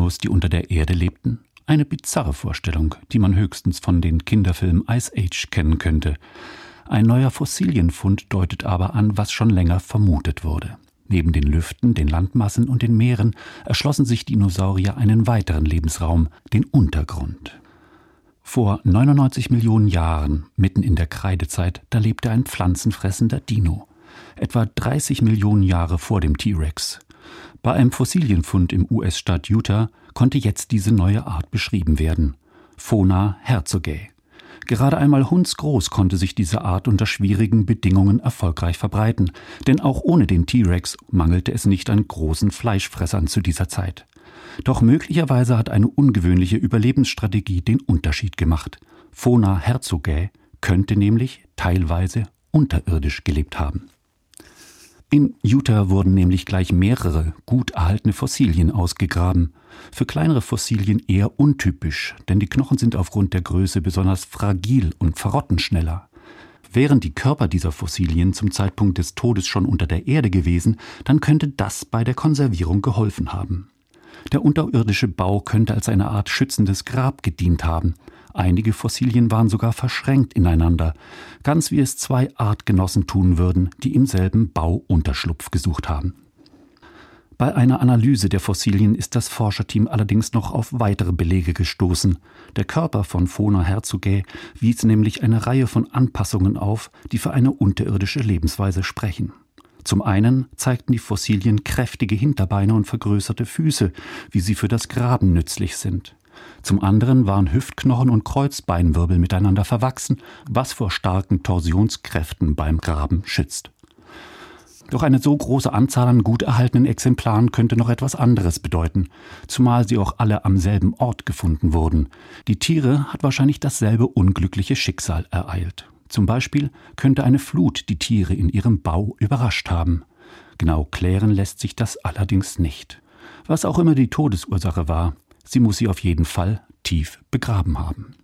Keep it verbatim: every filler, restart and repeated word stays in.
Dinos, die unter der Erde lebten? Eine bizarre Vorstellung, die man höchstens von den Kinderfilmen Ice Age kennen könnte. Ein neuer Fossilienfund deutet aber an, was schon länger vermutet wurde. Neben den Lüften, den Landmassen und den Meeren erschlossen sich Dinosaurier einen weiteren Lebensraum, den Untergrund. Vor neunundneunzig Millionen Jahren, mitten in der Kreidezeit, da lebte ein pflanzenfressender Dino. Etwa dreißig Millionen Jahre vor dem T-Rex. Bei einem Fossilienfund im U S-Staat Utah konnte jetzt diese neue Art beschrieben werden. Fauna herzogae. Gerade einmal hundsgroß konnte sich diese Art unter schwierigen Bedingungen erfolgreich verbreiten, denn auch ohne den T-Rex mangelte es nicht an großen Fleischfressern zu dieser Zeit. Doch möglicherweise hat eine ungewöhnliche Überlebensstrategie den Unterschied gemacht. Fauna herzogae könnte nämlich teilweise unterirdisch gelebt haben. In Utah wurden nämlich gleich mehrere gut erhaltene Fossilien ausgegraben. Für kleinere Fossilien eher untypisch, denn die Knochen sind aufgrund der Größe besonders fragil und verrotten schneller. Wären die Körper dieser Fossilien zum Zeitpunkt des Todes schon unter der Erde gewesen, dann könnte das bei der Konservierung geholfen haben. Der unterirdische Bau könnte als eine Art schützendes Grab gedient haben. Einige Fossilien waren sogar verschränkt ineinander, ganz wie es zwei Artgenossen tun würden, die im selben Bau Unterschlupf gesucht haben. Bei einer Analyse der Fossilien ist das Forscherteam allerdings noch auf weitere Belege gestoßen. Der Körper von Fauna herzogae wies nämlich eine Reihe von Anpassungen auf, die für eine unterirdische Lebensweise sprechen. Zum einen zeigten die Fossilien kräftige Hinterbeine und vergrößerte Füße, wie sie für das Graben nützlich sind. Zum anderen waren Hüftknochen und Kreuzbeinwirbel miteinander verwachsen, was vor starken Torsionskräften beim Graben schützt. Doch eine so große Anzahl an gut erhaltenen Exemplaren könnte noch etwas anderes bedeuten, zumal sie auch alle am selben Ort gefunden wurden. Die Tiere hat wahrscheinlich dasselbe unglückliche Schicksal ereilt. Zum Beispiel könnte eine Flut die Tiere in ihrem Bau überrascht haben. Genau klären lässt sich das allerdings nicht. Was auch immer die Todesursache war, sie muss sie auf jeden Fall tief begraben haben.